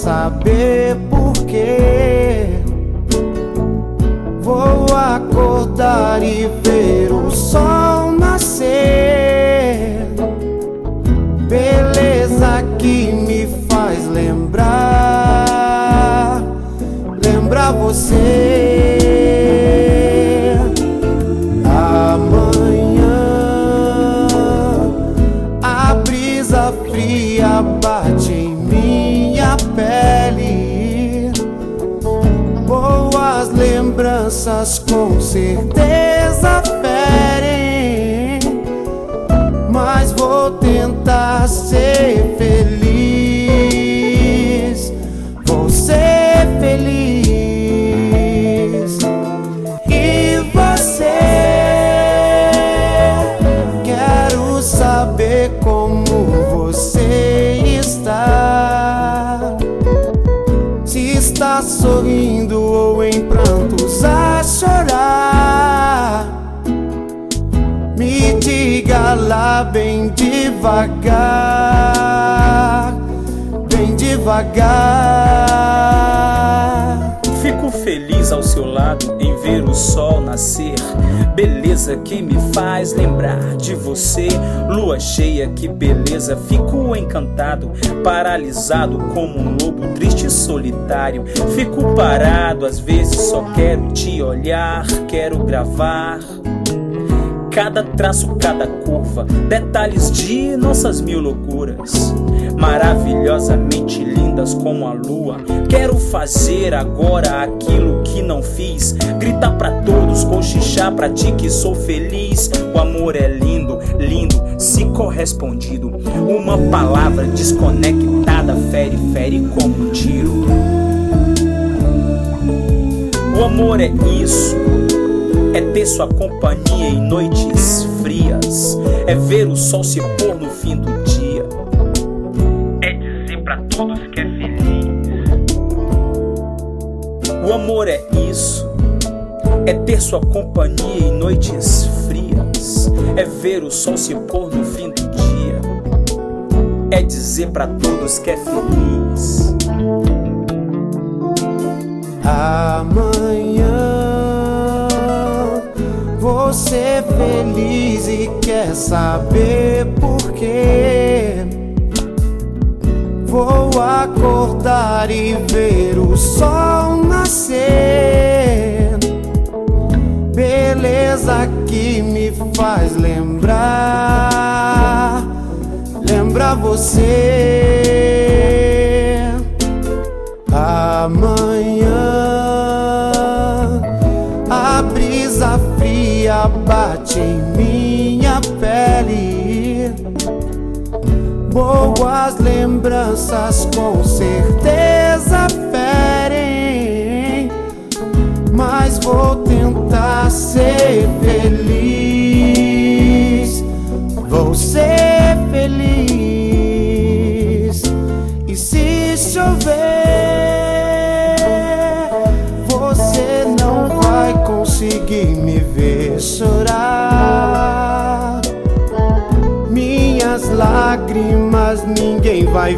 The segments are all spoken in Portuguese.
saber por quê. Vou acordar e ver o sol nascer. Beleza que me faz lembrar você. Amanhã a brisa fria bate em minha pele. Boas lembranças com certeza ferem, mas vou tentar ser feliz. Vou ser feliz. E você? Quero saber como você está. Se está sorrindo ou em prantos a chorar. Me diga lá bem devagar, bem devagar. Fico feliz ao seu lado em ver o sol nascer. Beleza que me faz lembrar de você. Lua cheia, que beleza. Fico encantado, paralisado como um lobo triste e solitário. Fico parado, às vezes só quero te olhar. Quero gravar cada traço, cada curva, detalhes de nossas mil loucuras, maravilhosamente lindas como a lua. Quero fazer agora aquilo que não fiz, gritar pra todos, cochichar pra ti que sou feliz. O amor é lindo, lindo, se correspondido. Uma palavra desconectada fere, fere como um tiro. O amor é isso, é ter sua companhia em noites frias, é ver o sol se pôr no fim do dia, é dizer pra todos que é feliz. O amor é isso, é ter sua companhia em noites frias, é ver o sol se pôr no fim do dia, é dizer pra todos que é feliz. Amanhã vou ser feliz e quer saber por quê. Vou acordar e ver o sol nascer. Beleza que me faz lembrar você. Amanhã a brisa fria bate em minha pele. Boas lembranças com certeza ferem, mas vou tentar ser feliz. Vou ser feliz. E se chover, você não vai conseguir me ver chorar. Minhas lágrimas ninguém vai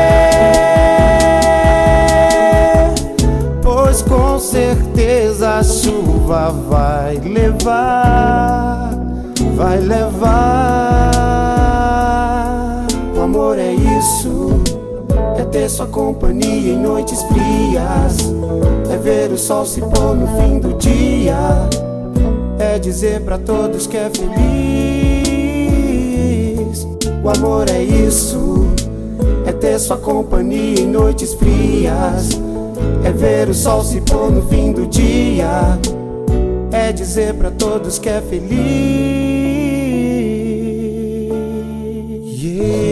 ver, pois com certeza a chuva vai levar, vai levar. O amor é isso, é ter sua companhia em noites frias, é ver o sol se pôr no fim do dia, é dizer pra todos que é feliz. O amor é isso, é ter sua companhia em noites frias, é ver o sol se pôr no fim do dia, é dizer pra todos que é feliz. Yeah.